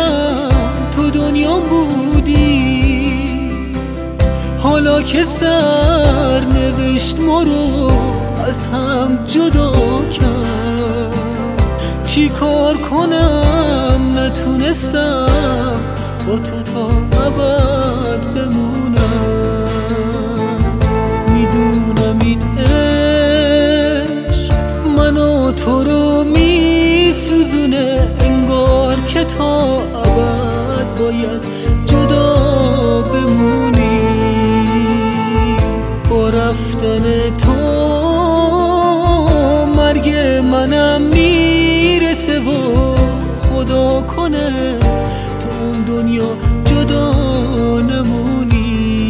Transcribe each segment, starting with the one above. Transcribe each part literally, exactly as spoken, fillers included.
داشتم تو دنیام بودی، حالا که سر نوشت ما رو از هم جدا کرد. چی کار کنم نتونستم با تو تا ابد بمونم. میدونم این عشق من و تو رو میسوزونه، انگار که تا ابد باید جدا بمونی. با رفتن تو مرگ منم میرسه و خدا کنه تو اون دنیا جدا نمونی.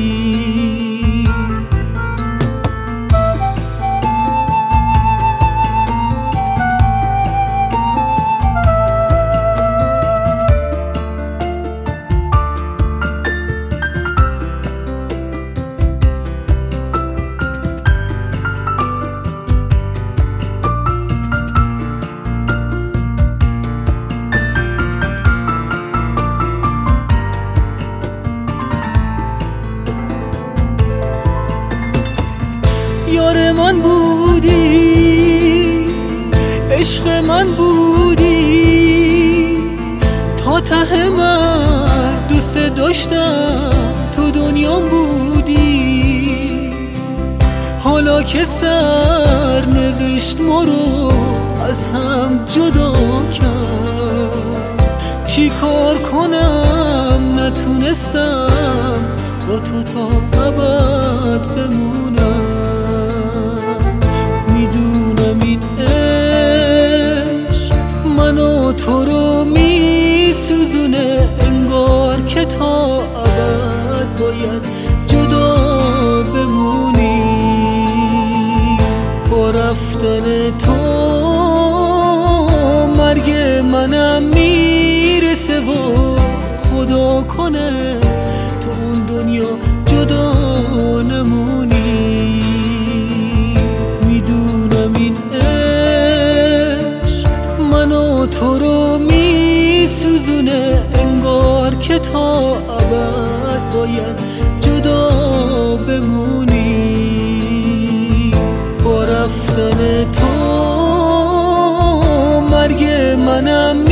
یار من بودی، عشق من بودی، تا ته من دوست داشتم تو دنیام بودی. حالا که سر نوشت ما رو از هم جدا کرد. چی کار کنم نتونستم با تو تا ابد بمونم. این عشق من و تو رو میسوزونه، انگار که تا ابد باید جدا بمونی. با رفتن تو مرگ منم میرسه و خدا کنه تو اون دنیا جدا نمونی. این عشق من و تو رو میسوزونه، انگار که تا ابد باید جدا بمونی. با رفتن تو مرگ منم